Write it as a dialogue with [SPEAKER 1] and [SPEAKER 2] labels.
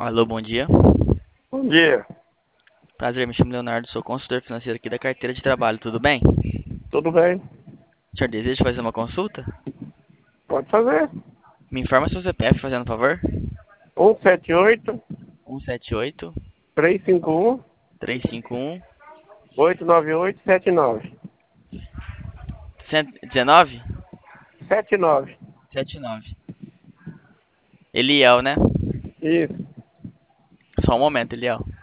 [SPEAKER 1] Alô, bom dia.
[SPEAKER 2] Bom dia,
[SPEAKER 1] Prazer, me chamo Leonardo, sou consultor financeiro aqui da carteira de trabalho, tudo bem?
[SPEAKER 2] tudo bem?
[SPEAKER 1] O senhor deseja fazer uma consulta?
[SPEAKER 2] Pode fazer.
[SPEAKER 1] Me informa seu CPF, fazendo favor.
[SPEAKER 2] 178
[SPEAKER 1] 178
[SPEAKER 2] 351
[SPEAKER 1] 351
[SPEAKER 2] 89879.
[SPEAKER 1] 19
[SPEAKER 2] 79.
[SPEAKER 1] 79. Eliel, né?
[SPEAKER 2] Isso.
[SPEAKER 1] Só um momento, Eliel.